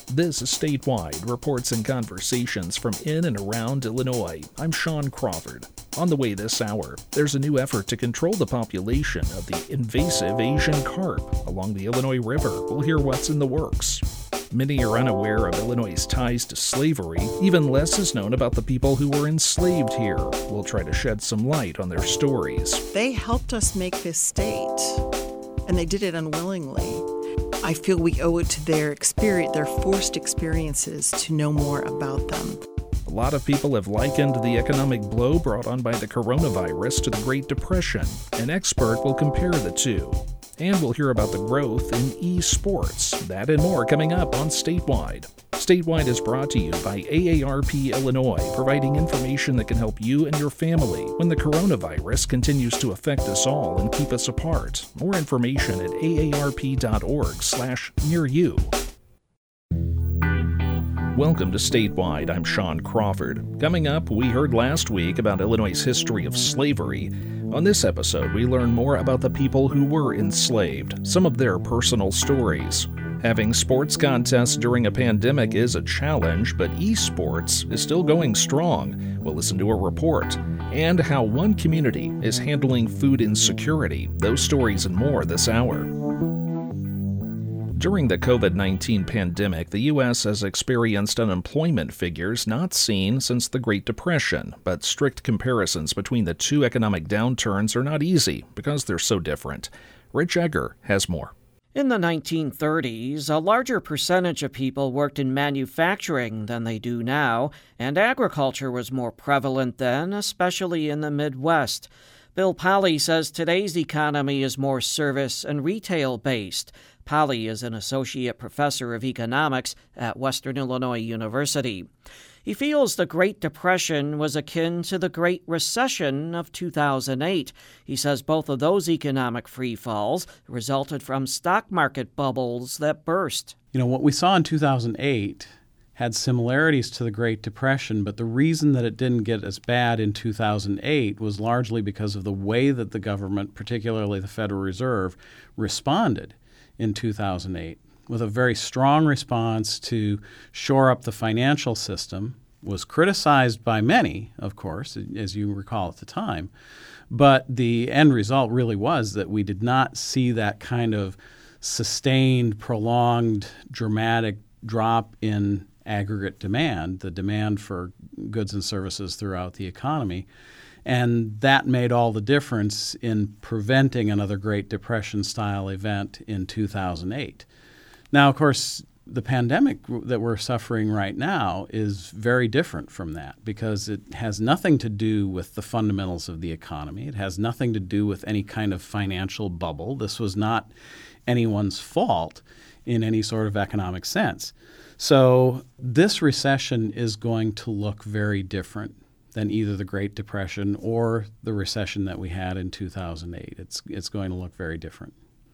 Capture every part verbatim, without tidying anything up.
This is Statewide, reports and conversations from in and around Illinois. I'm Sean Crawford. On the way this hour, there's a new effort to control the population of the invasive Asian carp along the Illinois River. We'll hear what's in the works. Many are unaware of Illinois' ties to slavery. Even less is known about the people who were enslaved here. We'll try to shed some light on their stories. They helped us make this state, and they did it unwillingly. I feel we owe it to their experience, their forced experiences, to know more about them. A lot of people have likened the economic blow brought on by the coronavirus to the Great Depression. An expert will compare the two. And we'll hear about the growth in esports. That and more coming up on Statewide. Statewide is brought to you by A A R P Illinois, providing information that can help you and your family when the coronavirus continues to affect us all and keep us apart. More information at A A R P dot org slash near you. Welcome to Statewide. I'm Sean Crawford. Coming up, we heard last week about Illinois' history of slavery. On this episode, we learn more about the people who were enslaved, some of their personal stories. Having sports contests during a pandemic is a challenge, but esports is still going strong. We'll listen to a report. And how one community is handling food insecurity. Those stories and more this hour. During the covid nineteen pandemic, the U S has experienced unemployment figures not seen since the Great Depression, but strict comparisons between the two economic downturns are not easy because they're so different. Rich Egger has more. In the nineteen thirties, a larger percentage of people worked in manufacturing than they do now, and agriculture was more prevalent then, especially in the Midwest. Bill Polly says today's economy is more service and retail-based. Polly is an associate professor of economics at Western Illinois University. He feels the Great Depression was akin to the Great Recession of two thousand eight. He says both of those economic freefalls resulted from stock market bubbles that burst. You know, what we saw in two thousand eight had similarities to the Great Depression, but the reason that it didn't get as bad in two thousand eight was largely because of the way that the government, particularly the Federal Reserve, responded in two thousand eight. With a very strong response to shore up the financial system, was criticized by many, of course, as you recall at the time. But the end result really was that we did not see that kind of sustained, prolonged, dramatic drop in aggregate demand, the demand for goods and services throughout the economy. And that made all the difference in preventing another Great Depression-style event in two thousand eight. Now, of course, the pandemic that we're suffering right now is very different from that because it has nothing to do with the fundamentals of the economy. It has nothing to do with any kind of financial bubble. This was not anyone's fault in any sort of economic sense. So this recession is going to look very different than either the Great Depression or the recession that we had in two thousand eight. It's it's going to look very different.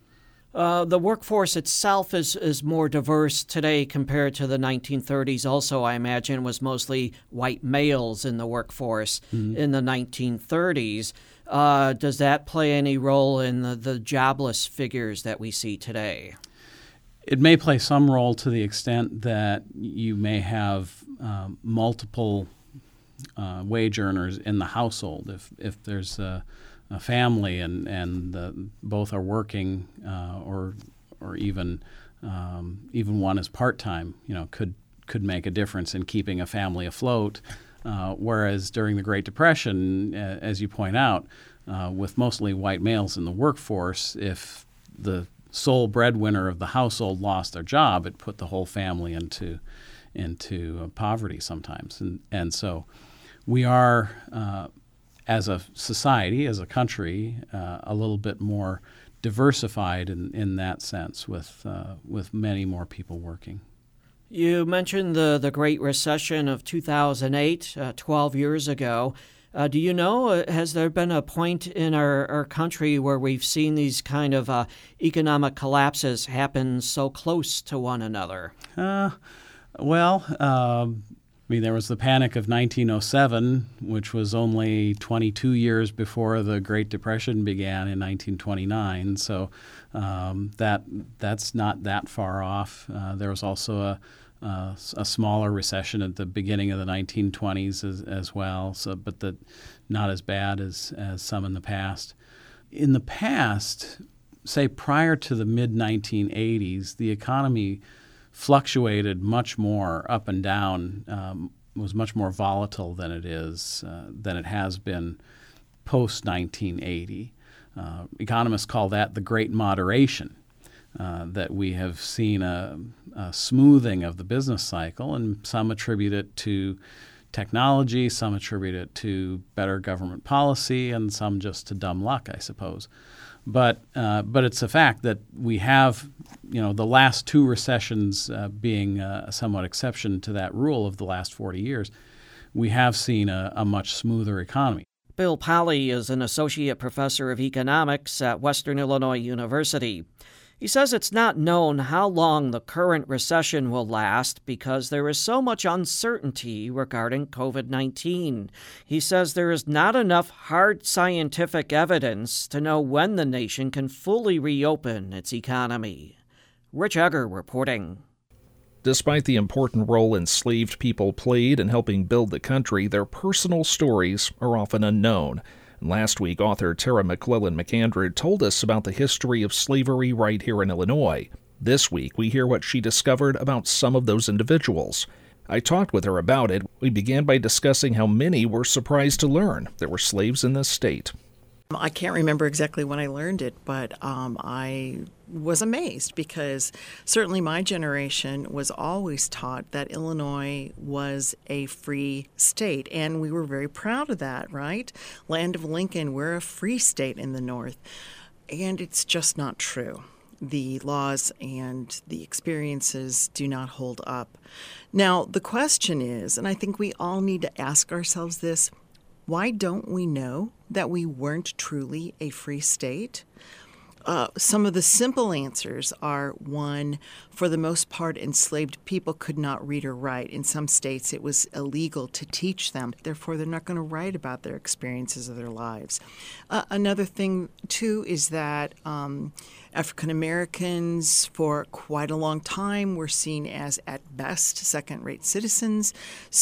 Uh, the workforce itself is, is more diverse today compared to the nineteen thirties. Also, I imagine, was mostly white males in the workforce mm-hmm. in the nineteen thirties. Uh, does that play any role in the, the jobless figures that we see today? It may play some role to the extent that you may have uh, multiple uh, wage earners in the household. If if there's a a family and and the, both are working, uh, or or even um, even one is part time, you know, could could make a difference in keeping a family afloat. Uh, whereas during the Great Depression, uh, as you point out, uh, with mostly white males in the workforce, if the sole breadwinner of the household lost their job, it put the whole family into into uh, poverty sometimes, and and so we are. Uh, as a society, as a country, uh, a little bit more diversified in, in that sense with uh, with many more people working. You mentioned the, the Great Recession of two thousand eight, uh, twelve years ago. Uh, do you know, uh, has there been a point in our, our country where we've seen these kind of uh, economic collapses happen so close to one another? Uh, well, um, I mean, there was the Panic of nineteen oh seven, which was only twenty-two years before the Great Depression began in nineteen twenty-nine. So um, that that's not that far off. Uh, there was also a, a a smaller recession at the beginning of the nineteen twenties as, as well. So, but the, not as bad as as some in the past. In the past, say prior to the mid nineteen eighties, the economy fluctuated much more up and down, um, was much more volatile than it is, uh, than it has been post nineteen eighty. Uh, economists call that the Great Moderation, uh, that we have seen a, a smoothing of the business cycle, and some attribute it to technology, some attribute it to better government policy, and some just to dumb luck, I suppose. But uh, but it's a fact that we have, you know, the last two recessions uh, being a somewhat exception to that rule of the last forty years, we have seen a, a much smoother economy. Bill Polly is an associate professor of economics at Western Illinois University. He says it's not known how long the current recession will last because there is so much uncertainty regarding covid nineteen. He says there is not enough hard scientific evidence to know when the nation can fully reopen its economy. Rich Egger reporting. Despite the important role enslaved people played in helping build the country, their personal stories are often unknown. Last week, author Tara McClellan McAndrew told us about the history of slavery right here in Illinois. This week, we hear what she discovered about some of those individuals. I talked with her about it. We began by discussing how many were surprised to learn there were slaves in this state. I can't remember exactly when I learned it, but um, I was amazed because certainly my generation was always taught that Illinois was a free state, and we were very proud of that, right? Land of Lincoln, we're a free state in the North, and it's just not true. The laws and the experiences do not hold up. Now, the question is, and I think we all need to ask ourselves this, why don't we know that we weren't truly a free state? Uh, some of the simple answers are, one, for the most part, enslaved people could not read or write. In some states, it was illegal to teach them. Therefore, they're not going to write about their experiences of their lives. Uh, another thing, too, is that um, African Americans, for quite a long time, were seen as, at best, second-rate citizens.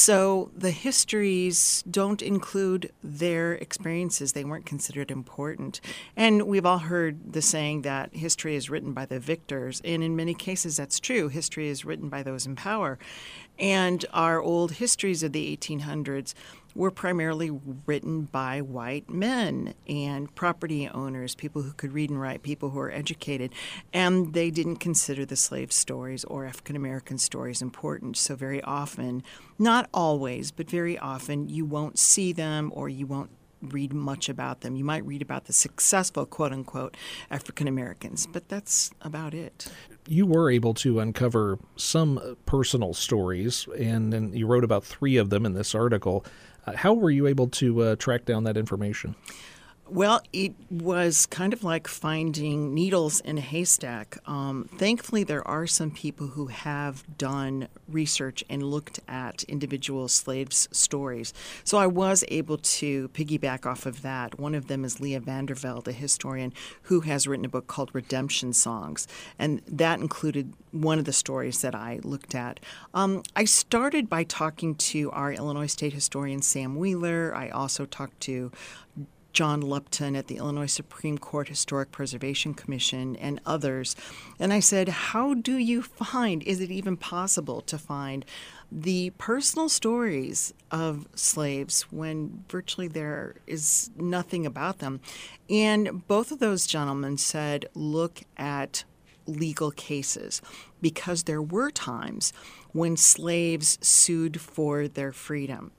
So the histories don't include their experiences. They weren't considered important. And we've all heard the saying that history is written by the victors, and in many cases that's true. History is written by those in power. And our old histories of the eighteen hundreds were primarily written by white men and property owners, people who could read and write, people who were educated, and they didn't consider the slave stories or African American stories important. So very often, not always, but very often, you won't see them or you won't read much about them. You might read about the successful, quote-unquote, African Americans, but that's about it. You were able to uncover some personal stories, and, and you wrote about three of them in this article. Uh, how were you able to uh, track down that information? Well, it was kind of like finding needles in a haystack. Um, thankfully, there are some people who have done research and looked at individual slaves' stories. So I was able to piggyback off of that. One of them is Leah Vandervelde, a historian who has written a book called Redemption Songs, and that included one of the stories that I looked at. Um, I started by talking to our Illinois State historian, Sam Wheeler. I also talked to John Lupton at the Illinois Supreme Court Historic Preservation Commission and others. And I said, how do you find, is it even possible to find the personal stories of slaves when virtually there is nothing about them? And both of those gentlemen said, look at legal cases, because there were times when slaves sued for their freedom.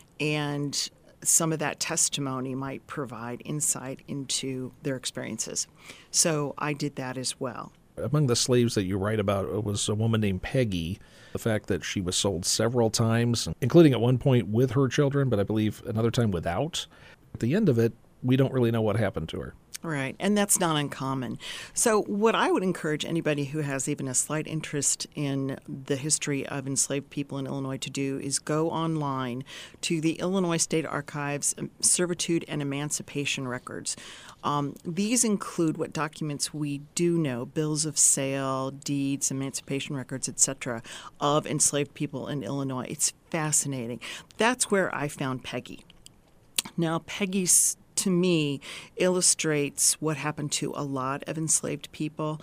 And some of that testimony might provide insight into their experiences. So I did that as well. Among the slaves that you write about was a woman named Peggy. The fact that she was sold several times, including at one point with her children, but I believe another time without. At the end of it, we don't really know what happened to her. Right, and that's not uncommon. So what I would encourage anybody who has even a slight interest in the history of enslaved people in Illinois to do is go online to the Illinois State Archives Servitude and Emancipation Records. Um, these include what documents we do know, bills of sale, deeds, emancipation records, et cetera, of enslaved people in Illinois. It's fascinating. That's where I found Peggy. Now, Peggy's to me, illustrates what happened to a lot of enslaved people.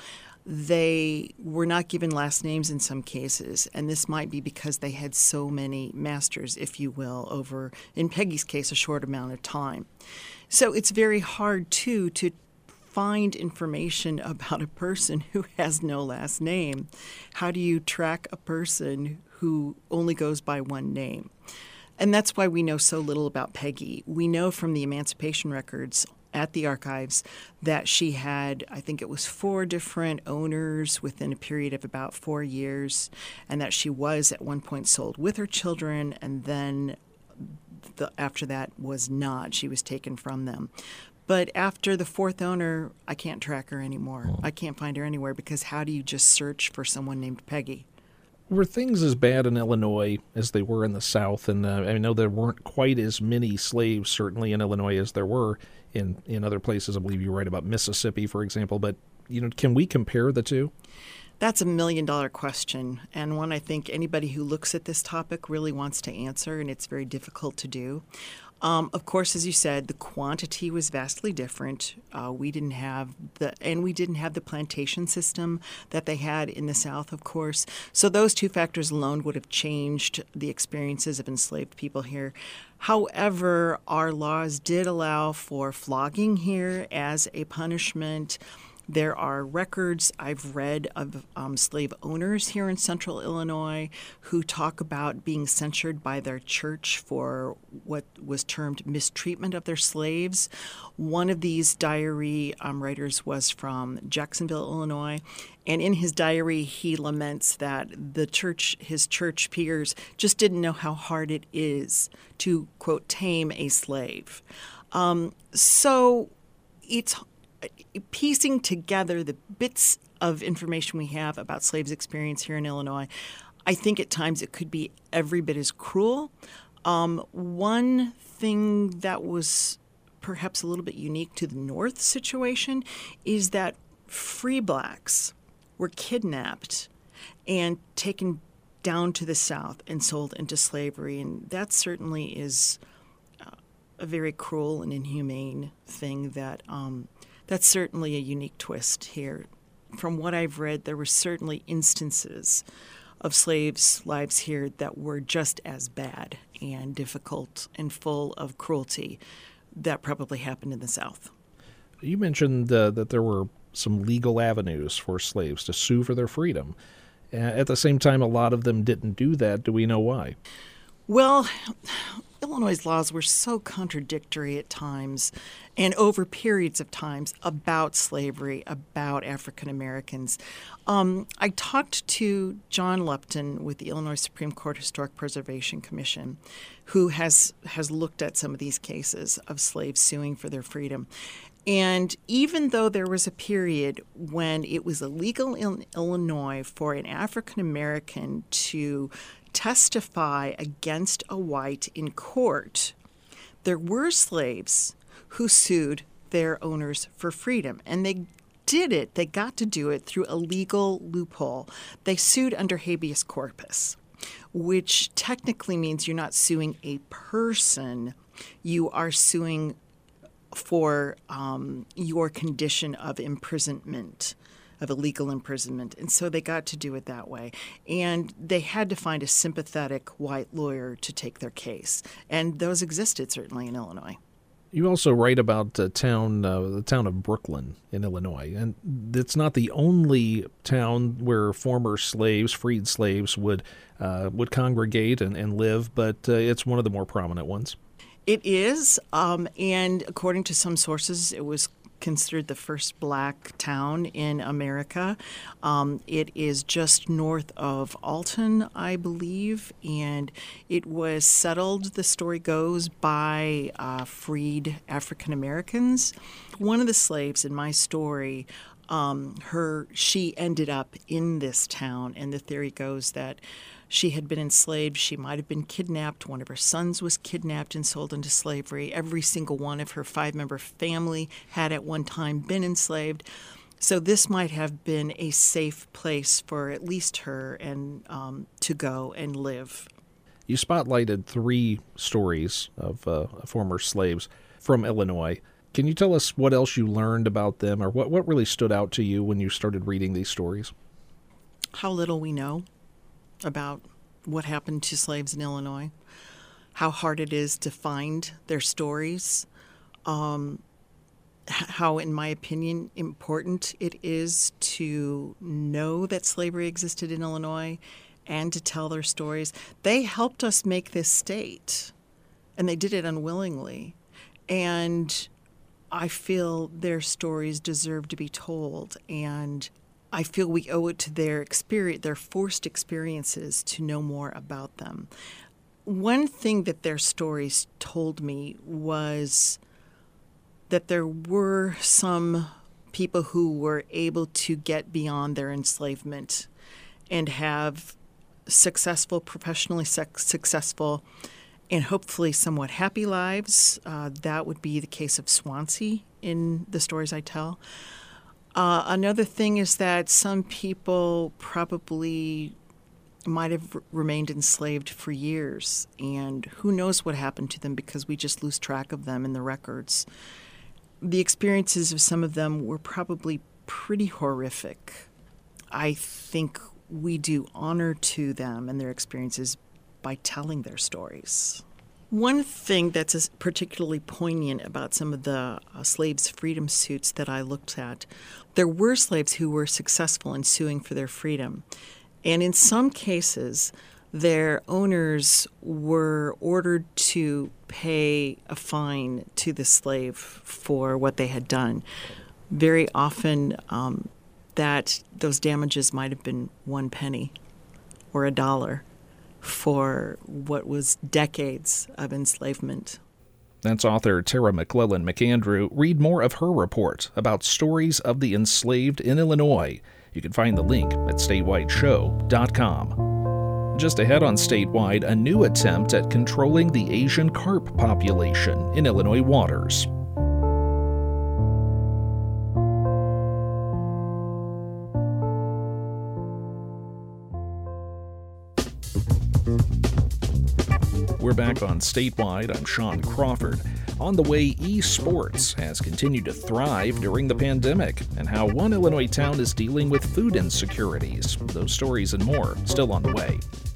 They were not given last names in some cases, and this might be because they had so many masters, if you will, over, in Peggy's case, a short amount of time. So it's very hard, too, to find information about a person who has no last name. How do you track a person who only goes by one name? And that's why we know so little about Peggy. We know from the emancipation records at the archives that she had, I think it was four different owners within a period of about four years, and that she was at one point sold with her children, and then the, after that was not. She was taken from them. But after the fourth owner, I can't track her anymore. I can't find her anywhere because how do you just search for someone named Peggy? Were things as bad in Illinois as they were in the South? And uh, I know there weren't quite as many slaves, certainly in Illinois, as there were in, in other places. I believe you write about Mississippi, for example. But you know, can we compare the two? That's a million-dollar question, and one I think anybody who looks at this topic really wants to answer, and it's very difficult to do. Um, of course, as you said, the quantity was vastly different. Uh, we didn't have the, and we didn't have the plantation system that they had in the South, of course. So those two factors alone would have changed the experiences of enslaved people here. However, our laws did allow for flogging here as a punishment. There are records I've read of um, slave owners here in central Illinois who talk about being censured by their church for what was termed mistreatment of their slaves. One of these diary um, writers was from Jacksonville, Illinois, and in his diary he laments that the church, his church peers, just didn't know how hard it is to, quote, tame a slave. Um, so it's piecing together the bits of information we have about slaves' experience here in Illinois, I think at times it could be every bit as cruel. Um, one thing that was perhaps a little bit unique to the North situation is that free blacks were kidnapped and taken down to the South and sold into slavery, and that certainly is uh, a very cruel and inhumane thing that um, That's certainly a unique twist here. From what I've read, there were certainly instances of slaves' lives here that were just as bad and difficult and full of cruelty that probably happened in the South. You mentioned uh, that there were some legal avenues for slaves to sue for their freedom. Uh, at the same time, a lot of them didn't do that. Do we know why? Well, Illinois' laws were so contradictory at times and over periods of times about slavery, about African Americans. Um, I talked to John Lupton with the Illinois Supreme Court Historic Preservation Commission, who has, has looked at some of these cases of slaves suing for their freedom. And even though there was a period when it was illegal in Illinois for an African American to testify against a white in court, there were slaves who sued their owners for freedom. And they did it, they got to do it through a legal loophole. They sued under habeas corpus, which technically means you're not suing a person, you are suing for um, your condition of imprisonment, of illegal imprisonment. And so they got to do it that way. And they had to find a sympathetic white lawyer to take their case. And those existed certainly in Illinois. You also write about the town, uh, the town of Brooklyn in Illinois. And it's not the only town where former slaves, freed slaves, would uh, would congregate and, and live, but uh, it's one of the more prominent ones. It is, um, and according to some sources, it was considered the first black town in America. Um, it is just north of Alton, I believe, and it was settled, the story goes, by uh, freed African Americans. One of the slaves in my story, um, her she ended up in this town, and the theory goes that she had been enslaved. She might have been kidnapped. One of her sons was kidnapped and sold into slavery. Every single one of her five-member family had at one time been enslaved. So this might have been a safe place for at least her and um, to go and live. You spotlighted three stories of uh, former slaves from Illinois. Can you tell us what else you learned about them, or what, what really stood out to you when you started reading these stories? How little we know about what happened to slaves in Illinois, how hard it is to find their stories, um, how, in my opinion, important it is to know that slavery existed in Illinois and to tell their stories. They helped us make this state, and they did it unwillingly. And I feel their stories deserve to be told, and I feel we owe it to their experience, their forced experiences, to know more about them. One thing that their stories told me was that there were some people who were able to get beyond their enslavement and have successful, professionally successful, and hopefully somewhat happy lives. Uh, that would be the case of Swansea in the stories I tell. Uh, another thing is that some people probably might have r- remained enslaved for years, and who knows what happened to them because we just lose track of them in the records. The experiences of some of them were probably pretty horrific. I think we do honor to them and their experiences by telling their stories. One thing that's particularly poignant about some of the uh, slaves' freedom suits that I looked at, there were slaves who were successful in suing for their freedom. And in some cases, their owners were ordered to pay a fine to the slave for what they had done. Very often, um, that those damages might have been one penny or a dollar for what was decades of enslavement. That's author Tara McClellan McAndrew. Read more of her report about stories of the enslaved in Illinois. You can find the link at statewide show dot com. Just ahead on Statewide, a new attempt at controlling the Asian carp population in Illinois waters. We're back on Statewide. I'm Sean Crawford. On the way, esports has continued to thrive during the pandemic, and how one Illinois town is dealing with food insecurities. Those stories and more still on the way.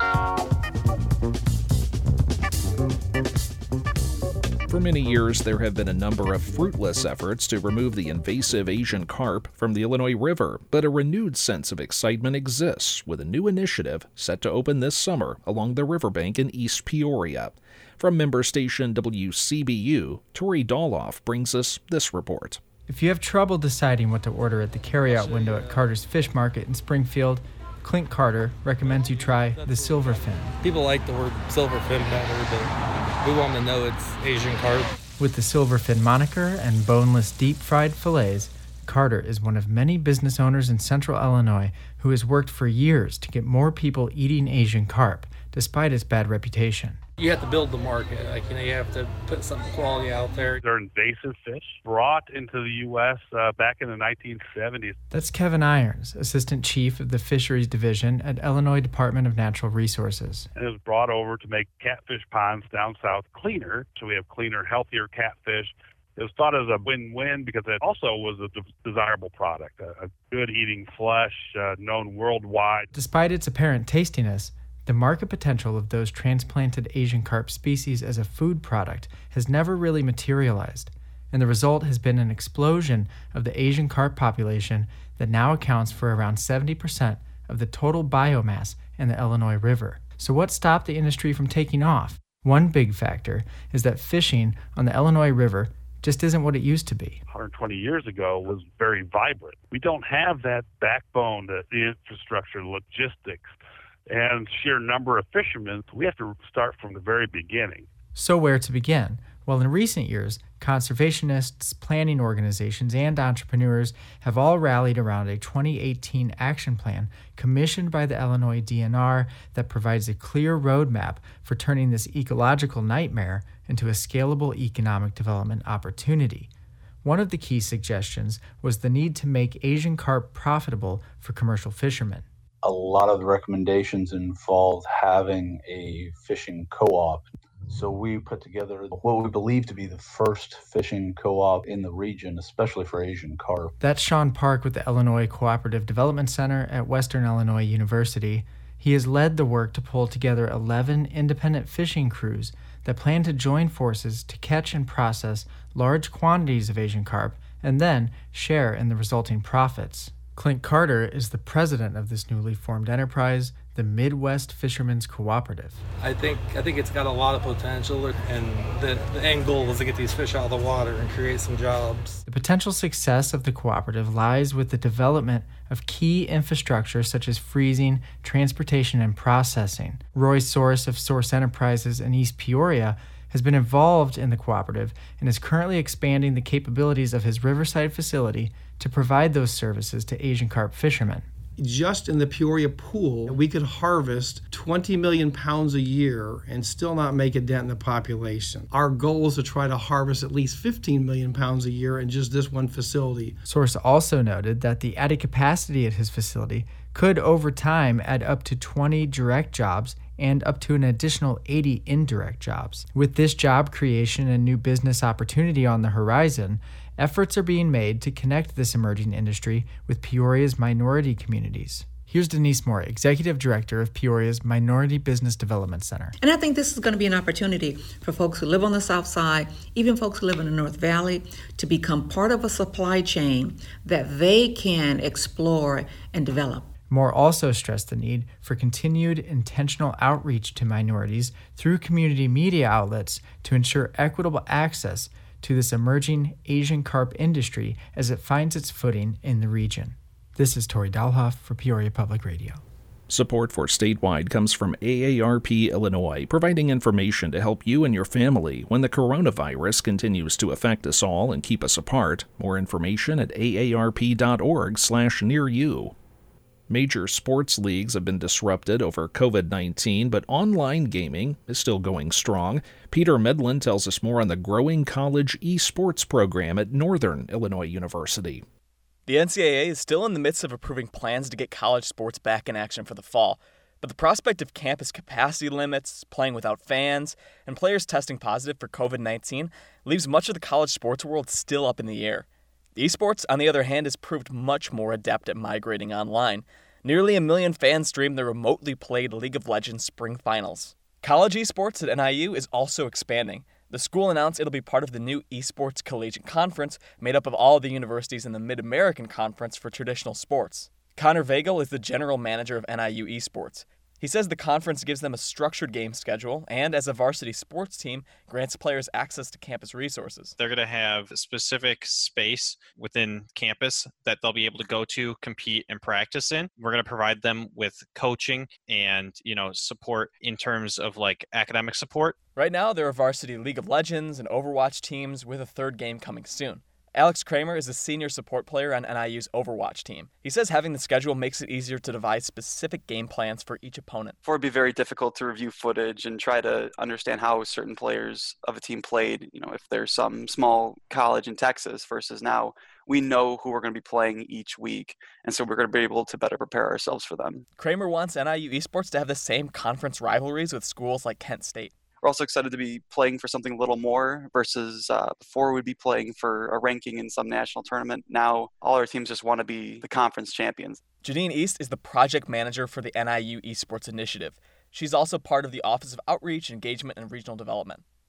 For many years, there have been a number of fruitless efforts to remove the invasive Asian carp from the Illinois River, but a renewed sense of excitement exists with a new initiative set to open this summer along the riverbank in East Peoria. From member station W C B U, Tori Doloff brings us this report. If you have trouble deciding what to order at the carryout window at Carter's Fish Market in Springfield, Clint Carter recommends you try the silverfin. People like the word silverfin better, but we want to know it's Asian carp. With the silverfin moniker and boneless deep-fried fillets, Carter is one of many business owners in central Illinois who has worked for years to get more people eating Asian carp, despite its bad reputation. You have to build the market. Like, you know, you have to put some quality out there. They're invasive fish brought into the U S uh, back in the nineteen seventies. That's Kevin Irons, Assistant Chief of the Fisheries Division at Illinois Department of Natural Resources. And it was brought over to make catfish ponds down south cleaner, so we have cleaner, healthier catfish. It was thought as a win-win because it also was a de- desirable product, a, a good-eating flesh uh, known worldwide. Despite its apparent tastiness, the market potential of those transplanted Asian carp species as a food product has never really materialized, and the result has been an explosion of the Asian carp population that now accounts for around seventy percent of the total biomass in the Illinois River. So what stopped the industry from taking off? One big factor is that fishing on the Illinois River just isn't what it used to be. one hundred twenty years ago was very vibrant. We don't have that backbone, the, the infrastructure, logistics, and sheer number of fishermen. We have to start from the very beginning. So where to begin? Well, in recent years, conservationists, planning organizations, and entrepreneurs have all rallied around a twenty eighteen action plan commissioned by the Illinois D N R that provides a clear roadmap for turning this ecological nightmare into a scalable economic development opportunity. One of the key suggestions was the need to make Asian carp profitable for commercial fishermen. A lot of the recommendations involved having a fishing co-op. So we put together what we believe to be the first fishing co-op in the region, especially for Asian carp. That's Sean Park with the Illinois Cooperative Development Center at Western Illinois University. He has led the work to pull together eleven independent fishing crews that plan to join forces to catch and process large quantities of Asian carp and then share in the resulting profits. Clint Carter is the president of this newly formed enterprise, the Midwest Fishermen's Cooperative. I think I think it's got a lot of potential, and the, the end goal is to get these fish out of the water and create some jobs. The potential success of the cooperative lies with the development of key infrastructure such as freezing, transportation, and processing. Roy Source of Source Enterprises in East Peoria has been involved in the cooperative and is currently expanding the capabilities of his Riverside facility to provide those services to Asian carp fishermen. Just in the Peoria pool, we could harvest twenty million pounds a year and still not make a dent in the population. Our goal is to try to harvest at least fifteen million pounds a year in just this one facility. Source also noted that the added capacity at his facility could over time add up to twenty direct jobs and up to an additional eighty indirect jobs. With this job creation and new business opportunity on the horizon, efforts are being made to connect this emerging industry with Peoria's minority communities. Here's Denise Moore, Executive Director of Peoria's Minority Business Development Center. And I think this is going to be an opportunity for folks who live on the South Side, even folks who live in the North Valley, to become part of a supply chain that they can explore and develop. Moore also stressed the need for continued intentional outreach to minorities through community media outlets to ensure equitable access to this emerging Asian carp industry as it finds its footing in the region. This is Tori Dalhoff for Peoria Public Radio. Support for Statewide comes from A A R P Illinois, providing information to help you and your family when the coronavirus continues to affect us all and keep us apart. More information at A A R P dot org slash near you. Major sports leagues have been disrupted over covid nineteen, but online gaming is still going strong. Peter Medlin tells us more on the growing college esports program at Northern Illinois University. The N C double A is still in the midst of approving plans to get college sports back in action for the fall, but the prospect of campus capacity limits, playing without fans, and players testing positive for covid nineteen leaves much of the college sports world still up in the air. Esports, on the other hand, has proved much more adept at migrating online. Nearly a million fans streamed the remotely played League of Legends Spring Finals. College esports at N I U is also expanding. The school announced it'll be part of the new Esports Collegiate Conference, made up of all the universities in the Mid-American Conference for traditional sports. Connor Vagel is the general manager of N I U Esports. He says the conference gives them a structured game schedule and, as a varsity sports team, grants players access to campus resources. They're going to have specific space within campus that they'll be able to go to, compete, and practice in. We're going to provide them with coaching and, you know, support in terms of like academic support. Right now, there are varsity League of Legends and Overwatch teams with a third game coming soon. Alex Kramer is a senior support player on N I U's Overwatch team. He says having the schedule makes it easier to devise specific game plans for each opponent. For it'd be very difficult to review footage and try to understand how certain players of a team played, you know, if there's some small college in Texas versus now we know who we're going to be playing each week, and so we're going to be able to better prepare ourselves for them. Kramer wants N I U Esports to have the same conference rivalries with schools like Kent State. We're also excited to be playing for something a little more versus uh, before we'd be playing for a ranking in some national tournament. Now all our teams just want to be the conference champions. Janine East is the project manager for the N I U Esports Initiative. She's also part of the Office of Outreach, Engagement, and Regional Development.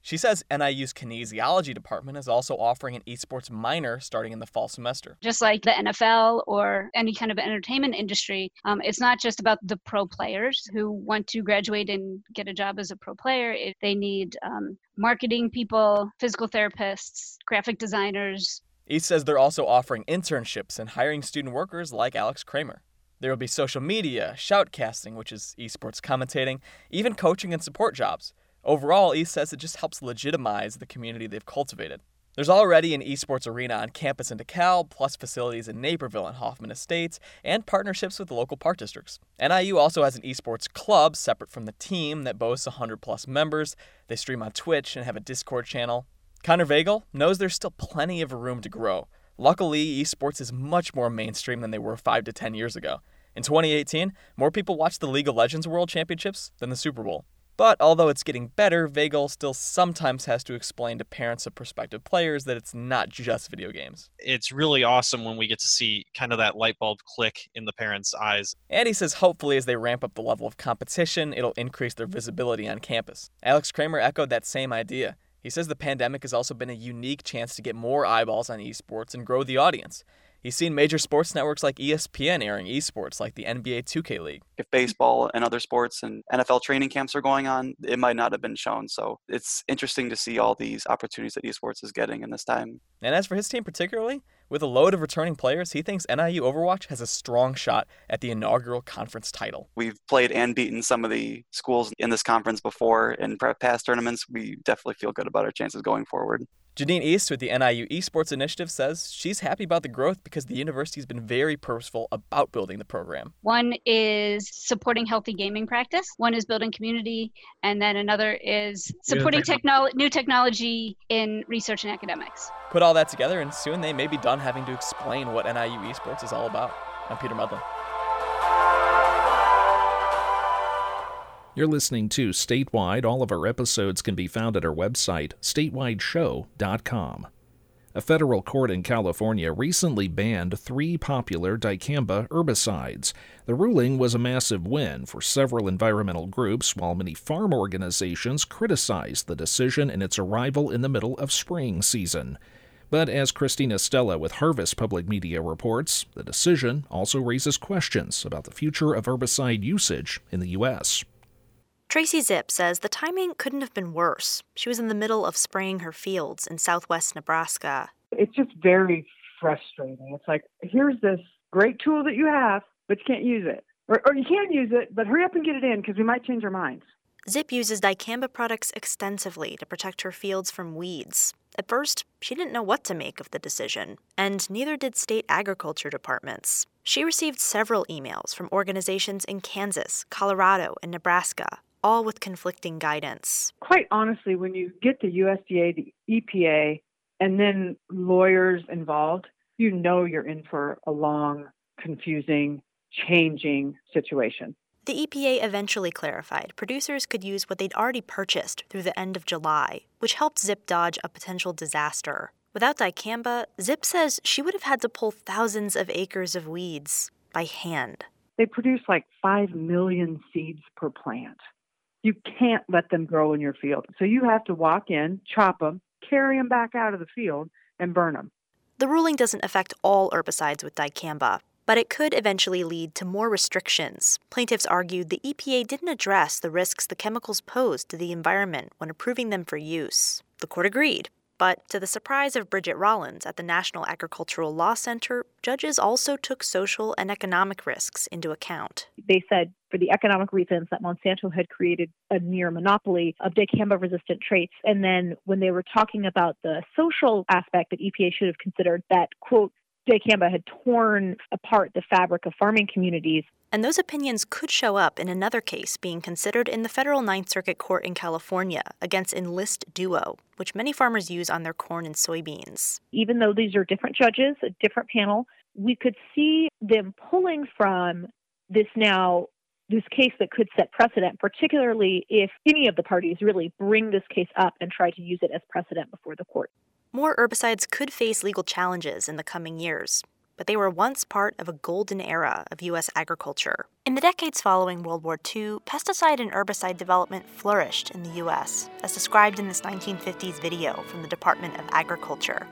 She says N I U's kinesiology department is also offering an esports minor starting in the fall semester. Just like the N F L or any kind of entertainment industry, um, it's not just about the pro players who want to graduate and get a job as a pro player. It, they need um, marketing people, physical therapists, graphic designers. East says they're also offering internships and hiring student workers like Alex Kramer. There will be social media, shoutcasting, which is esports commentating, even coaching and support jobs. Overall, East says it just helps legitimize the community they've cultivated. There's already an esports arena on campus in DeKalb, plus facilities in Naperville and Hoffman Estates, and partnerships with local park districts. N I U also has an esports club separate from the team that boasts one hundred plus members. They stream on Twitch and have a Discord channel. Connor Vagel knows there's still plenty of room to grow. Luckily, esports is much more mainstream than they were five to ten years ago. In twenty eighteen, more people watched the League of Legends World Championships than the Super Bowl. But although it's getting better, Vagel still sometimes has to explain to parents of prospective players that it's not just video games. It's really awesome when we get to see kind of that light bulb click in the parents' eyes. And he says hopefully as they ramp up the level of competition, it'll increase their visibility on campus. Alex Kramer echoed that same idea. He says the pandemic has also been a unique chance to get more eyeballs on esports and grow the audience. He's seen major sports networks like E S P N airing esports like the N B A two K League. If baseball and other sports and N F L training camps are going on, it might not have been shown. So it's interesting to see all these opportunities that esports is getting in this time. And as for his team particularly, with a load of returning players, he thinks N I U Overwatch has a strong shot at the inaugural conference title. We've played and beaten some of the schools in this conference before in past tournaments. We definitely feel good about our chances going forward. Janine East with the N I U Esports Initiative says she's happy about the growth because the university has been very purposeful about building the program. One is supporting healthy gaming practice, one is building community, and then another is supporting technolo- new technology in research and academics. Put all that together and soon they may be done having to explain what N I U Esports is all about. I'm Peter Medlin. You're listening to Statewide. All of our episodes can be found at our website, statewide show dot com. A federal court in California recently banned three popular dicamba herbicides. The ruling was a massive win for several environmental groups, while many farm organizations criticized the decision and its arrival in the middle of spring season. But as Christina Stella with Harvest Public Media reports, the decision also raises questions about the future of herbicide usage in the U S Tracy Zipp says the timing couldn't have been worse. She was in the middle of spraying her fields in southwest Nebraska. It's just very frustrating. It's like, here's this great tool that you have, but you can't use it. Or, or you can use it, but hurry up and get it in because we might change our minds. Zipp uses dicamba products extensively to protect her fields from weeds. At first, she didn't know what to make of the decision, and neither did state agriculture departments. She received several emails from organizations in Kansas, Colorado, and Nebraska, all with conflicting guidance. Quite honestly, when you get the U S D A, the E P A, and then lawyers involved, you know you're in for a long, confusing, changing situation. The E P A eventually clarified producers could use what they'd already purchased through the end of July, which helped Zipp dodge a potential disaster. Without dicamba, Zipp says she would have had to pull thousands of acres of weeds by hand. They produce like five million seeds per plant. You can't let them grow in your field. So you have to walk in, chop them, carry them back out of the field, and burn them. The ruling doesn't affect all herbicides with dicamba, but it could eventually lead to more restrictions. Plaintiffs argued the E P A didn't address the risks the chemicals posed to the environment when approving them for use. The court agreed. But to the surprise of Bridget Rollins at the National Agricultural Law Center, judges also took social and economic risks into account. They said for the economic reasons that Monsanto had created a near monopoly of dicamba-resistant traits. And then when they were talking about the social aspect that E P A should have considered, that, quote, dicamba had torn apart the fabric of farming communities. And those opinions could show up in another case being considered in the federal Ninth Circuit Court in California against Enlist Duo, which many farmers use on their corn and soybeans. Even though these are different judges, a different panel, we could see them pulling from this now, this case that could set precedent, particularly if any of the parties really bring this case up and try to use it as precedent before the court. More herbicides could face legal challenges in the coming years. but they were once part of a golden era of U S agriculture. In the decades following World War Two, pesticide and herbicide development flourished in the U S, as described in this nineteen fifties video from the Department of Agriculture.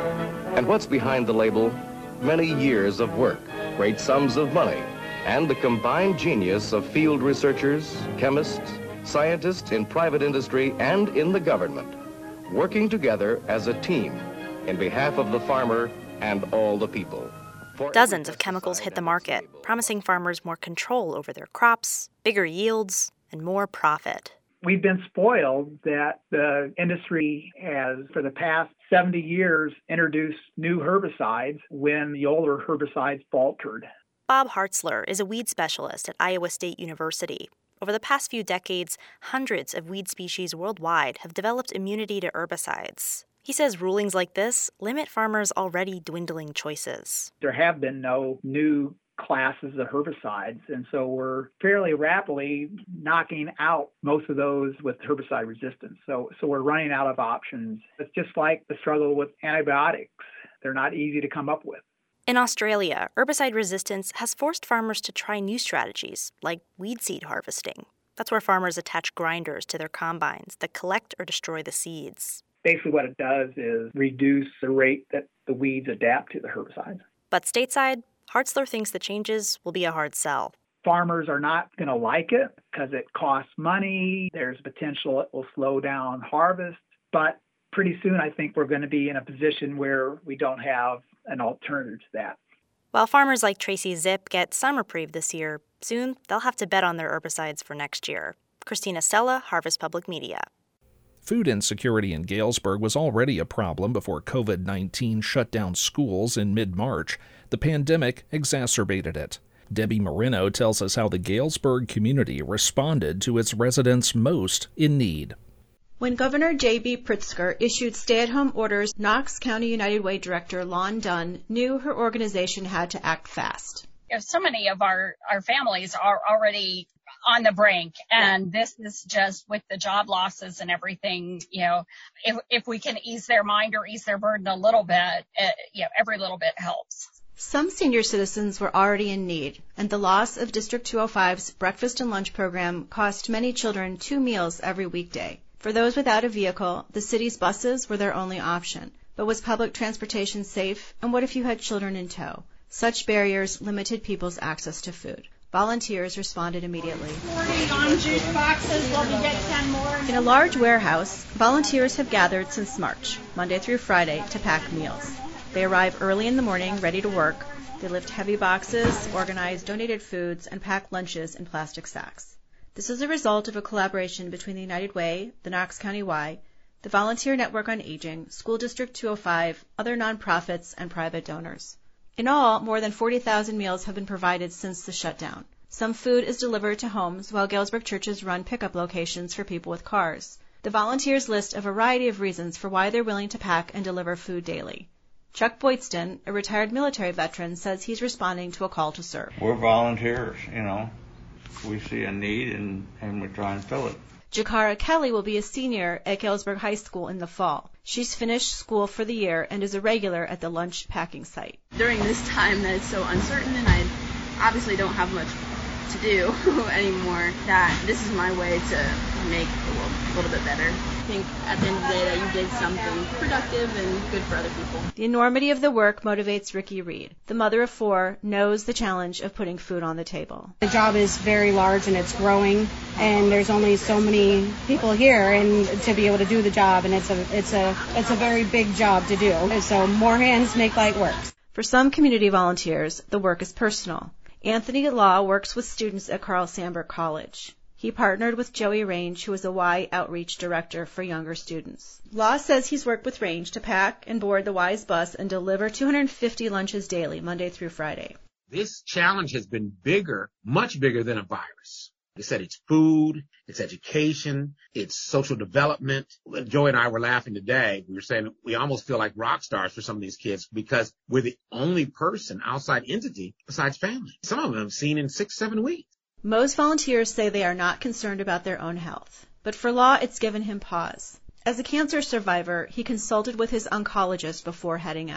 And what's behind the label? Many years of work, great sums of money, and the combined genius of field researchers, chemists, scientists in private industry and in the government, working together as a team in behalf of the farmer and all the people. For Dozens of chemicals hit the market, promising farmers more control over their crops, bigger yields, and more profit. We've been spoiled that the industry has, for the past seventy years, introduced new herbicides when the older herbicides faltered. Bob Hartzler is a weed specialist at Iowa State University. Over the past few decades, hundreds of weed species worldwide have developed immunity to herbicides. He says rulings like this limit farmers' already dwindling choices. There have been no new classes of herbicides, and so we're fairly rapidly knocking out most of those with herbicide resistance. So, so we're running out of options. It's just like the struggle with antibiotics. They're not easy to come up with. In Australia, herbicide resistance has forced farmers to try new strategies, like weed seed harvesting. That's where farmers attach grinders to their combines that collect or destroy the seeds. Basically what it does is reduce the rate that the weeds adapt to the herbicides. But stateside, Hartzler thinks the changes will be a hard sell. Farmers are not going to like it because it costs money. There's potential it will slow down harvest. But pretty soon I think we're going to be in a position where we don't have an alternative to that. While farmers like Tracy Zip get some reprieve this year, soon they'll have to bet on their herbicides for next year. Christina Sella, Harvest Public Media. Food insecurity in Galesburg was already a problem before covid nineteen shut down schools in mid-March. The pandemic exacerbated it. Debbie Marino tells us how the Galesburg community responded to its residents most in need. When Governor J B Pritzker issued stay-at-home orders, Knox County United Way Director Lon Dunn knew her organization had to act fast. You know, so many of our, our families are already on the brink, and this is just with the job losses and everything, you know, if if we can ease their mind or ease their burden a little bit, uh, you know, every little bit helps. Some senior citizens were already in need, and the loss of District two oh five's breakfast and lunch program cost many children two meals every weekday. For those without a vehicle, the city's buses were their only option. But was public transportation safe, and what if you had children in tow? Such barriers limited people's access to food. Volunteers responded immediately. forty non-juice boxes, we'll be getting ten more. In a large warehouse, volunteers have gathered since March, Monday through Friday, to pack meals. They arrive early in the morning, ready to work. They lift heavy boxes, organize donated foods, and pack lunches in plastic sacks. This is a result of a collaboration between the United Way, the Knox County Y, the Volunteer Network on Aging, School District two oh five, other nonprofits, and private donors. In all, more than forty thousand meals have been provided since the shutdown. Some food is delivered to homes, while Galesburg churches run pickup locations for people with cars. The volunteers list a variety of reasons for why they're willing to pack and deliver food daily. Chuck Boydston, a retired military veteran, says he's responding to a call to serve. We're volunteers, you know. We see a need and, and we try and fill it. Jakara Kelly will be a senior at Galesburg High School in the fall. She's finished school for the year and is a regular at the lunch packing site. During this time that is so uncertain and I obviously don't have much to do anymore, that this is my way to make the world a little bit better. I think at the end of the day that you did something productive and good for other people. The enormity of the work motivates Ricky Reed. The mother of four knows the challenge of putting food on the table. The job is very large and it's growing, and there's only so many people here and to be able to do the job, and it's a it's a it's a very big job to do. So more hands make light work. For some community volunteers, the work is personal. Anthony Law works with students at Carl Sandburg College. He partnered with Joey Range, who is a Y Outreach Director for younger students. Law says he's worked with Range to pack and board the Y's bus and deliver two hundred fifty lunches daily, Monday through Friday. This challenge has been bigger, much bigger than a virus. They said it's food, it's education, it's social development. Joey and I were laughing today. We were saying we almost feel like rock stars for some of these kids because we're the only person, outside entity, besides family. Some of them have seen in six, seven weeks. Most volunteers say they are not concerned about their own health. But for Law, it's given him pause. As a cancer survivor, he consulted with his oncologist before heading out.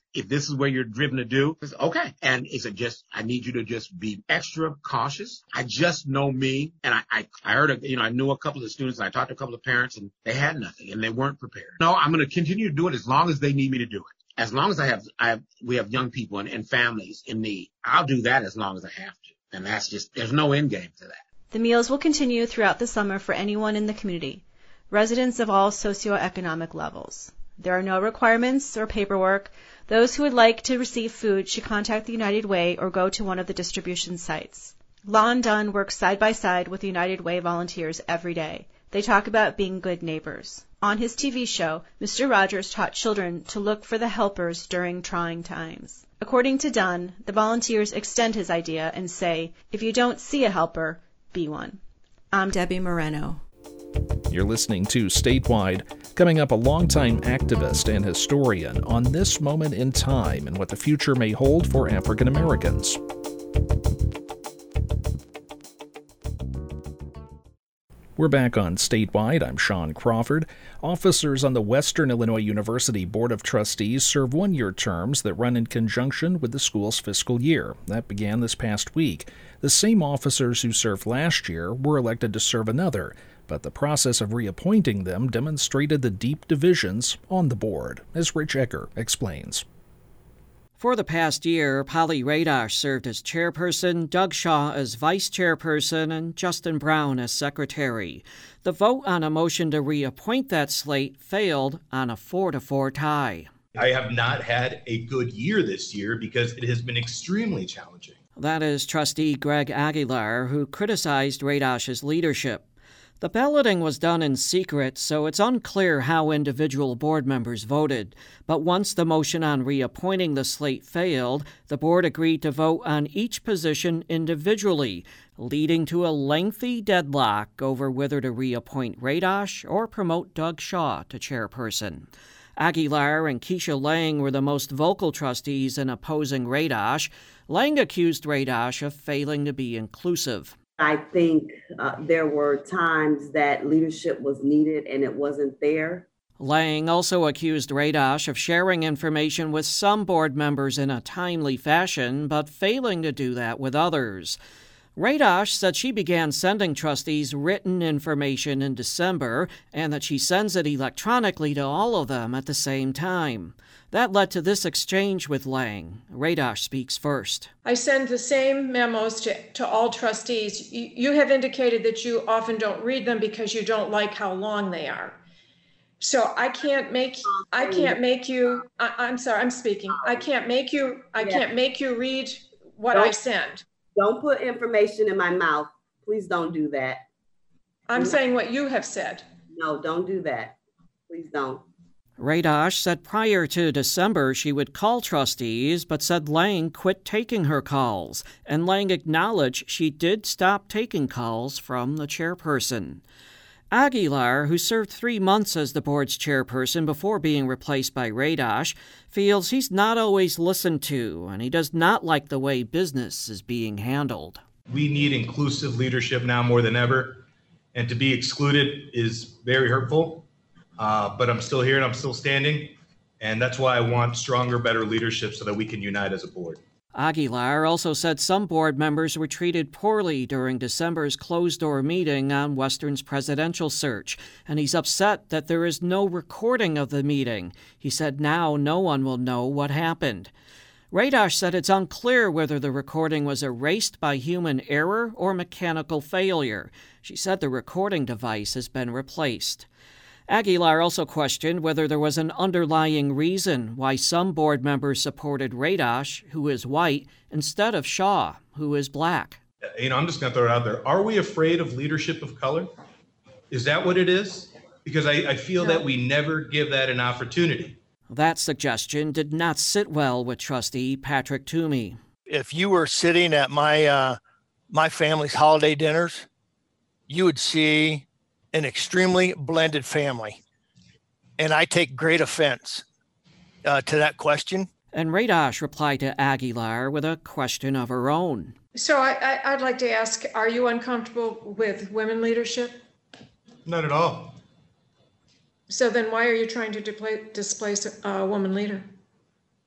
if this is where you're driven to do, it's okay. And it's a just, I need you to just be extra cautious. I just know me. And I, I, I heard, a, you know, I knew a couple of students and I talked to a couple of parents and they had nothing and they weren't prepared. No, I'm going to continue to do it as long as they need me to do it. As long as I have, I have, we have young people and, and families in need. I'll do that as long as I have to. And that's just, there's no end game to that. The meals will continue throughout the summer for anyone in the community, residents of all socioeconomic levels. There are no requirements or paperwork. Those who would like to receive food should contact the United Way or go to one of the distribution sites. Lon Dunn works side by side with the United Way volunteers every day. They talk about being good neighbors. On his T V show, Mister Rogers taught children to look for the helpers during trying times. According to Dunn, the volunteers extend his idea and say, if you don't see a helper, be one. I'm Debbie Moreno. You're listening to Statewide. Coming up, a longtime activist and historian on this moment in time and what the future may hold for African Americans. We're back on Statewide. I'm Sean Crawford. Officers on the Western Illinois University Board of Trustees serve one-year terms that run in conjunction with the school's fiscal year. That began this past week. The same officers who served last year were elected to serve another, but the process of reappointing them demonstrated the deep divisions on the board, as Rich Ecker explains. For the past year, Polly Radosh served as chairperson, Doug Shaw as vice chairperson, and Justin Brown as secretary. The vote on a motion to reappoint that slate failed on a four to four tie. I have not had a good year this year because it has been extremely challenging. That is trustee Greg Aguilar, who criticized Radosh's leadership. The balloting was done in secret, so it's unclear how individual board members voted. But once the motion on reappointing the slate failed, the board agreed to vote on each position individually, leading to a lengthy deadlock over whether to reappoint Radosh or promote Doug Shaw to chairperson. Aguilar and Keisha Lang were the most vocal trustees in opposing Radosh. Lang accused Radosh of failing to be inclusive. I think uh, there were times that leadership was needed and it wasn't there. Lang also accused Radosh of sharing information with some board members in a timely fashion, but failing to do that with others. Radosh said she began sending trustees written information in December and that she sends it electronically to all of them at the same time. That led to this exchange with Lang. Radosh speaks first. I send the same memos to, to all trustees. You, you have indicated that you often don't read them because you don't like how long they are. So I can't make I can't make you I, I'm sorry, I'm speaking. I can't make you I can't make you read what Don't- I send. Don't put information in my mouth. Please don't do that. I'm No. saying what you have said. No, don't do that. Please don't. Radosh said prior to December she would call trustees, but said Lang quit taking her calls, and Lang acknowledged she did stop taking calls from the chairperson. Aguilar, who served three months as the board's chairperson before being replaced by Radosh, feels he's not always listened to, and he does not like the way business is being handled. We need inclusive leadership now more than ever, and to be excluded is very hurtful. Uh, but I'm still here and I'm still standing, and that's why I want stronger, better leadership so that we can unite as a board. Aguilar also said some board members were treated poorly during December's closed-door meeting on Western's presidential search, and he's upset that there is no recording of the meeting. He said now no one will know what happened. Radosh said it's unclear whether the recording was erased by human error or mechanical failure. She said the recording device has been replaced. Aguilar also questioned whether there was an underlying reason why some board members supported Radosh, who is white, instead of Shaw, who is black. You know, I'm just going to throw it out there. Are we afraid of leadership of color? Is that what it is? Because I, I feel that we never give that an opportunity. That suggestion did not sit well with trustee Patrick Toomey. If you were sitting at my uh, my family's holiday dinners, you would see an extremely blended family. And I take great offense uh, to that question. And Radosh replied to Aguilar with a question of her own. So I, I, I'd like to ask, are you uncomfortable with women leadership? Not at all. So then why are you trying to depla- displace a woman leader?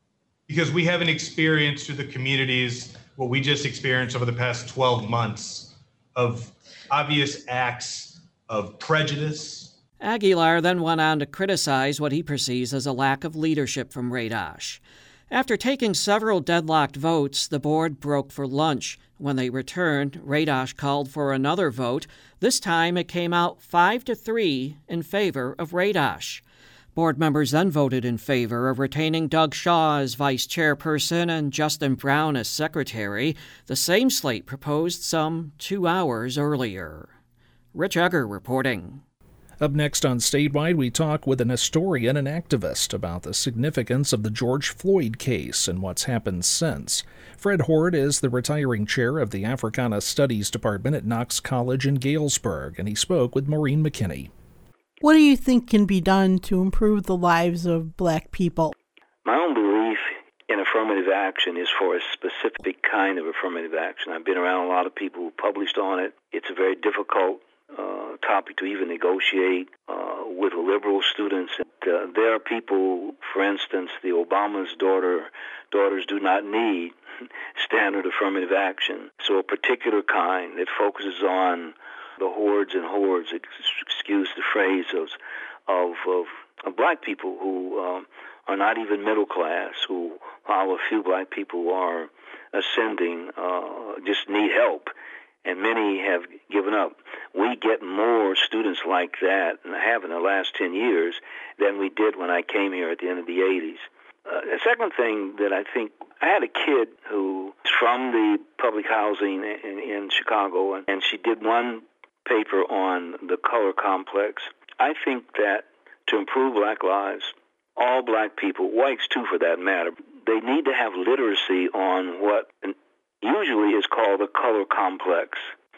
because we haven't experienced through the communities what we just experienced over the past twelve months of obvious acts of prejudice. Aguilar then went on to criticize what he perceives as a lack of leadership from Radosh. After taking several deadlocked votes, the board broke for lunch. When they returned, Radosh called for another vote. This time it came out five to three in favor of Radosh. Board members then voted in favor of retaining Doug Shaw as vice chairperson and Justin Brown as secretary, the same slate proposed some two hours earlier. Rich Egger reporting. Up next on Statewide, we talk with an historian and activist about the significance of the George Floyd case and what's happened since. Fred Horde is the retiring chair of the Africana Studies Department at Knox College in Galesburg, and he spoke with Maureen McKinney. What do you think can be done to improve the lives of black people? My own belief in affirmative action is for a specific kind of affirmative action. I've been around a lot of people who published on it. It's a very difficult uh, topic to even negotiate uh, with liberal students. Uh, there are people, for instance, the Obama's daughter daughters do not need standard affirmative action. So a particular kind that focuses on the hordes and hordes, excuse the phrase, of of, of, of black people who um, are not even middle class, who, while a few black people are ascending, uh, just need help, and many have given up. We get more students like that, and have in the last ten years, than we did when I came here at the end of the eighties. Uh, the second thing that I think, I had a kid who was from the public housing in, in Chicago, and, and she did one paper on the color complex. I think that to improve black lives, all black people, whites too for that matter, they need to have literacy on what usually is called the color complex.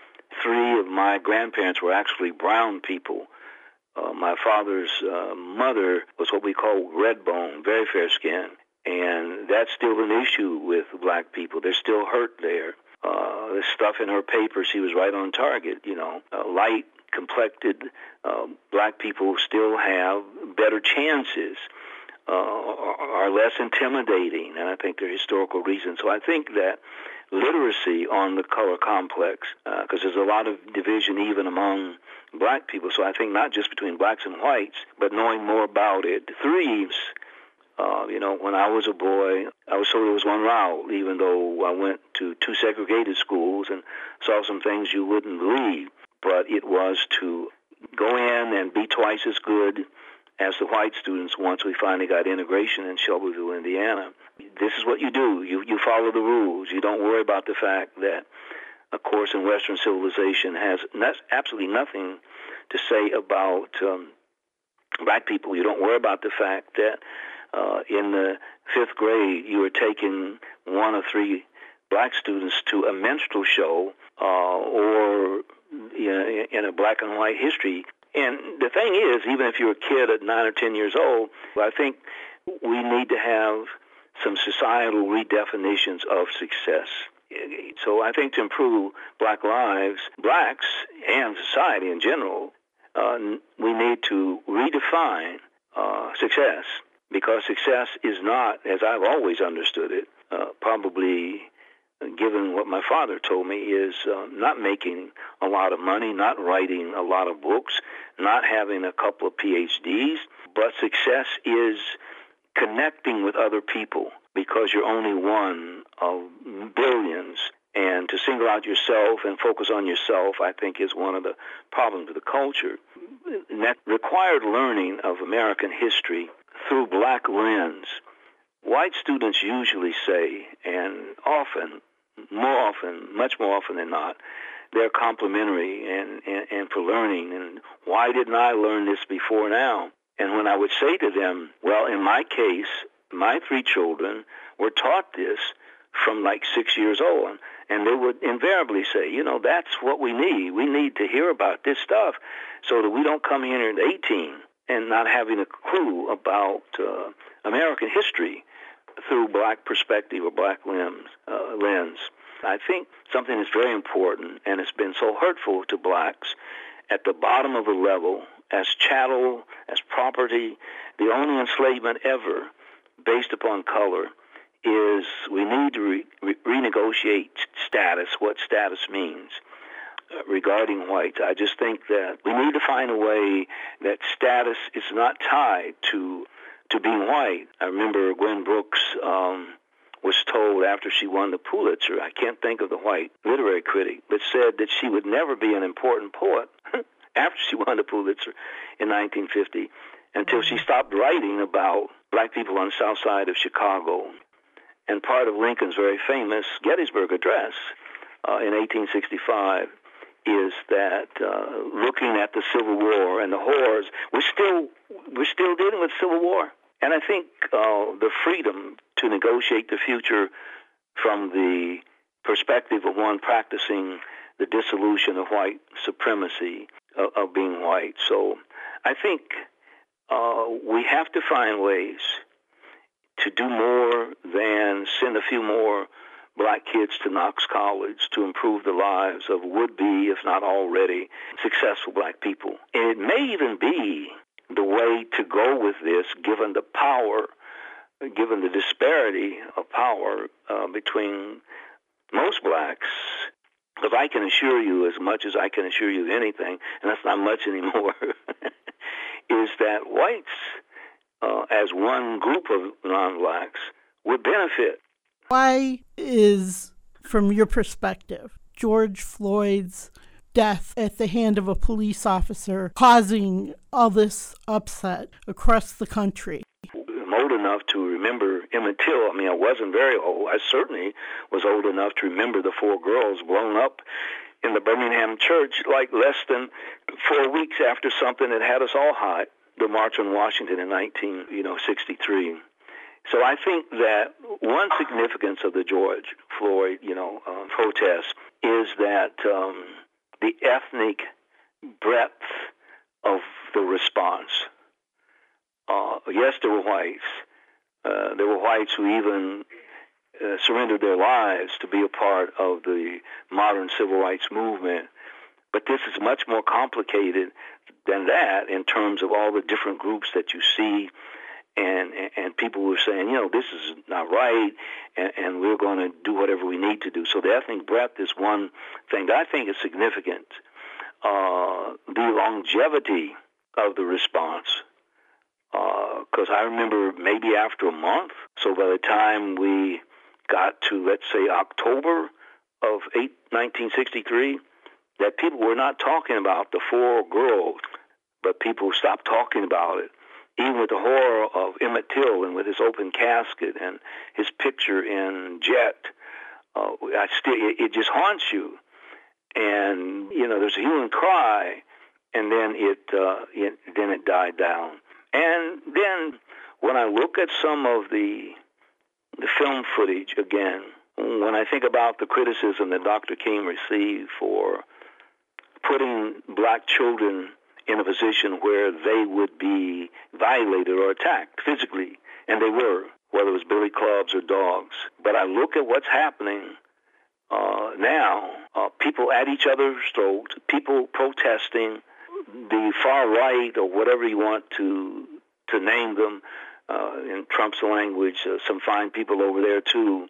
Three of my grandparents were actually brown people. Uh, my father's uh, mother was what we call red bone, very fair skin. And that's still an issue with black people. There's still hurt there. Uh, the stuff in her paper, she was right on target. You know, uh, light complected uh, black people still have better chances, uh, are, are less intimidating, and I think there are historical reasons. So I think that literacy on the color complex, because uh, there's a lot of division even among black people. So I think not just between blacks and whites, but knowing more about it. Three, Uh, you know, when I was a boy, I was told there was one route, even though I went to two segregated schools and saw some things you wouldn't believe. But it was to go in and be twice as good as the white students once we finally got integration in Shelbyville, Indiana. This is what you do. You, you follow the rules. You don't worry about the fact that a course in Western civilization has not, absolutely nothing to say about um, black people. You don't worry about the fact that Uh, in the fifth grade, you were taking one or three black students to a minstrel show uh, or you know, in a black and white history. And the thing is, even if you're a kid at nine or ten years old, I think we need to have some societal redefinitions of success. So I think to improve black lives, blacks and society in general, uh, we need to redefine uh, success. Because success is not, as I've always understood it, uh, probably, given what my father told me, is uh, not making a lot of money, not writing a lot of books, not having a couple of P H Ds, but success is connecting with other people because you're only one of billions. And to single out yourself and focus on yourself, I think, is one of the problems of the culture. And that required learning of American history through black lens. White students usually say, and often, more often, much more often than not, they're complimentary and, and, and for learning. And why didn't I learn this before now? And when I would say to them, well, in my case, my three children were taught this from like six years old. And they would invariably say, you know, that's what we need. We need to hear about this stuff so that we don't come here at eighteen and not having a clue about uh, American history through black perspective or black lens, uh, lens. I think something that's very important, and it's been so hurtful to blacks at the bottom of the level, as chattel, as property, the only enslavement ever based upon color is we need to re- re- renegotiate status, what status means uh, regarding whites. I just think that we need to find a way that status is not tied to to being white. I remember Gwen Brooks um, was told after she won the Pulitzer, I can't think of the white literary critic, but said that she would never be an important poet after she won the Pulitzer in nineteen fifty until she stopped writing about black people on the south side of Chicago. And part of Lincoln's very famous Gettysburg Address uh, in eighteen sixty-five is that uh, looking at the Civil War and the horrors, we're still we're still dealing with Civil War. And I think uh, the freedom to negotiate the future from the perspective of one practicing the dissolution of white supremacy, uh, of being white. So I think uh, we have to find ways to do more than send a few more black kids to Knox College to improve the lives of would-be, if not already, successful black people. And it may even be the way to go with this, given the power, given the disparity of power uh, between most blacks. Because I can assure you, as much as I can assure you anything, and that's not much anymore, is that whites, uh, as one group of non-blacks, would benefit. Why is, from your perspective, George Floyd's death at the hand of a police officer causing all this upset across the country? I'm old enough to remember Emmett Till. I mean, I wasn't very old. I certainly was old enough to remember the four girls blown up in the Birmingham church like less than four weeks after something that had us all hot, the March on Washington in nineteen sixty-three. So I think that one significance of the George Floyd, you know, uh, protest is that um, the ethnic breadth of the response. Uh, yes, there were whites. Uh, there were whites who even uh, surrendered their lives to be a part of the modern civil rights movement. But this is much more complicated than that in terms of all the different groups that you see. And, and people were saying, you know, this is not right, and, and we're going to do whatever we need to do. So the ethnic breadth is one thing that I think is significant. Uh, the longevity of the response, because uh, I remember maybe after a month, so by the time we got to, let's say, October of nineteen sixty-three, that people were not talking about the four girls, but people stopped talking about it. Even with the horror of Emmett Till and with his open casket and his picture in Jet, uh, I still, it, it just haunts you. And, you know, there's a hue and cry, and then it, uh, it then it died down. And then when I look at some of the the film footage again, when I think about the criticism that Doctor King received for putting black children in a position where they would be violated or attacked physically, and they were, whether it was billy clubs or dogs. But I look at what's happening uh, now, uh, people at each other's throats, people protesting, the far right or whatever you want to to name them, uh, in Trump's language, uh, some fine people over there too.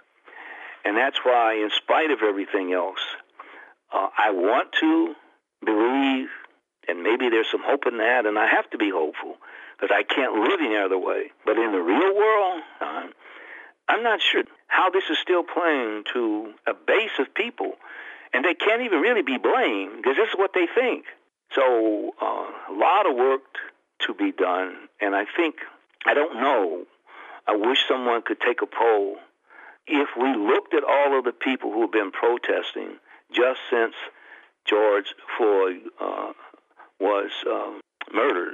And that's why, in spite of everything else, uh, I want to believe, and maybe there's some hope in that, and I have to be hopeful, because I can't live any other way. But in the real world, uh, I'm not sure how this is still playing to a base of people, and they can't even really be blamed, because this is what they think. So uh, a lot of work to be done, and I think, I don't know, I wish someone could take a poll. If we looked at all of the people who have been protesting just since George Floyd uh, was um, murdered,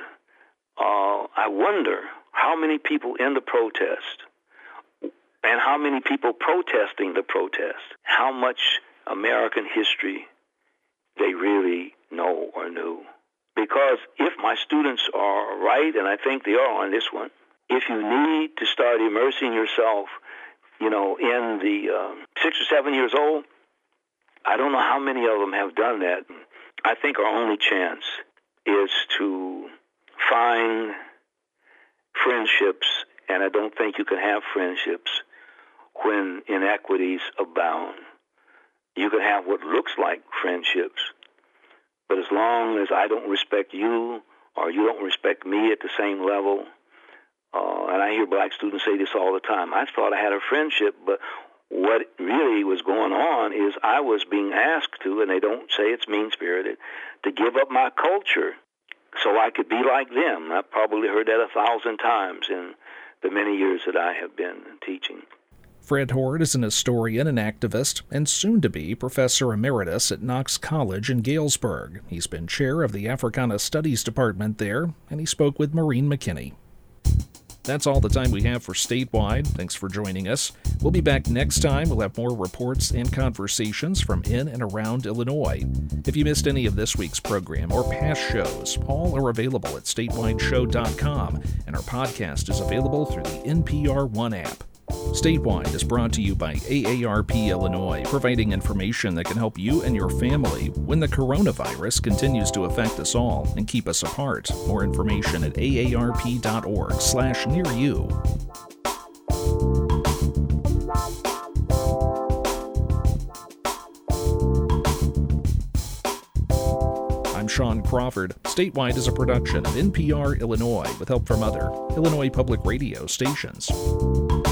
uh, I wonder how many people in the protest and how many people protesting the protest, how much American history they really know or knew. Because if my students are right, and I think they are on this one, if you need to start immersing yourself, you know, in the uh, six or seven years old, I don't know how many of them have done that. I think our only chance is to find friendships, and I don't think you can have friendships when inequities abound. You can have what looks like friendships, but as long as I don't respect you or you don't respect me at the same level, uh, and I hear black students say this all the time, I thought I had a friendship, but what really was going on is I was being asked to, and they don't say it's mean-spirited, to give up my culture so I could be like them. I've probably heard that a thousand times in the many years that I have been teaching. Fred Hoard is an historian and activist and soon-to-be professor emeritus at Knox College in Galesburg. He's been chair of the Africana Studies Department there, and he spoke with Maureen McKinney. That's all the time we have for Statewide. Thanks for joining us. We'll be back next time. We'll have more reports and conversations from in and around Illinois. If you missed any of this week's program or past shows, all are available at statewide show dot com, and our podcast is available through the N P R One app. Statewide is brought to you by A A R P Illinois, providing information that can help you and your family when the coronavirus continues to affect us all and keep us apart. More information at A A R P dot org slash near you. I'm Sean Crawford. Statewide is a production of N P R Illinois with help from other Illinois public radio stations.